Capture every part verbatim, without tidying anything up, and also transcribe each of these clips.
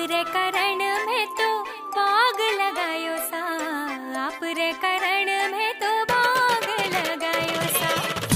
रे करण में तो बाग लगायो सा, आप रे करण में तो बाग लगायो सा।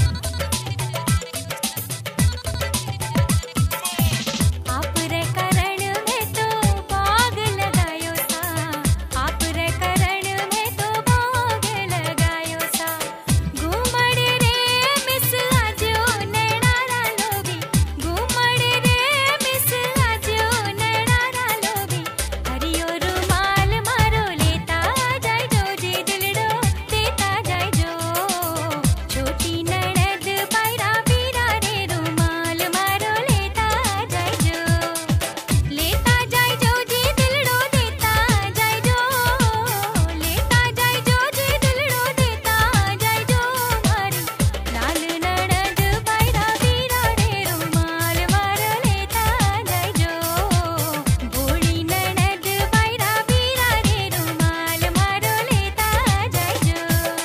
आप रे करण में तो बाग लगायो सा, आप रे करण में तो बाग लगायो सा। घूमड़ रे मिस आजो नैणारा लोभी, घूमड़ रे मिस आजो नैणारा लोभी। हरियो रुमाल मारो लेता जाय जो जी दिलड़ो देता जाय जो। छोटी ननद पायरा पीरा रे रुमाल मारो लेता जाय जो। लेता जाय जो जी दिलड़ो देता जाय जो। लेता जाय जो जी दिलड़ो देता जाय जो। मारी लाल ननद पायरा पीरा रे रुमाल मारो लेता जाय जो। भोली ननद पायरा पीरा रे रुमाल मारो लेता जाय जो।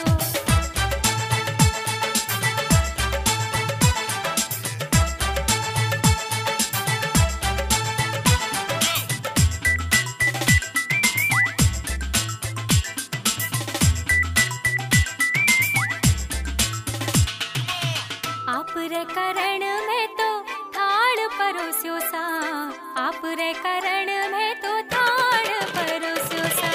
आप रे करण में तो थाल परोस्यो सा, आप रे करण में तो थाल परोस्यो सा।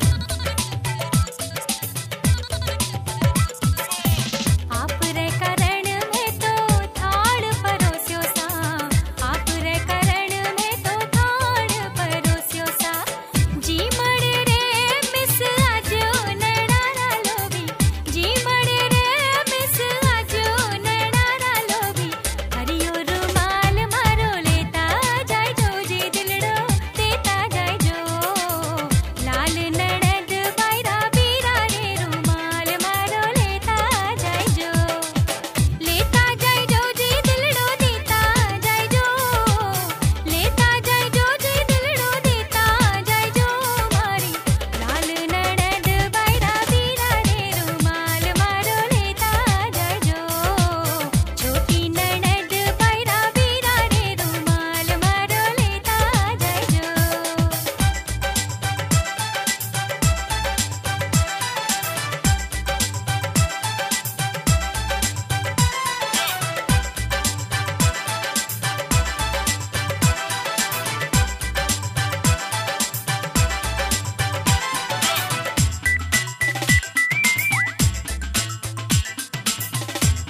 आप रे करण में तो थाल परोस्यो सा, आप रे करण में तो थाल परोस्यो सा। जी मड़ रे मिस आजो नैणारा लोभी, जी मड़ रे मिस आजो नैणारा लोभी। हरियो रुमाल मारो लेता जाय जो जी दिलड़ो देता जाय जो। लाल ननद पायरा पीरा रे रुमाल मारो लेता जाय जो। लेता जाय जो जी दिलड़ो देता जाय जो। लेता जाय जो जी दिलड़ो देता जाय जो। मारी लाल ननद पायरा पीरा रे रुमाल मारो लेता जाय जो। छोटी ननद पायरा पीरा रे रुमाल मारो लेता जाय जो।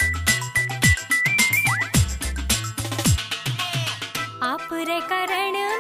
आप रे करण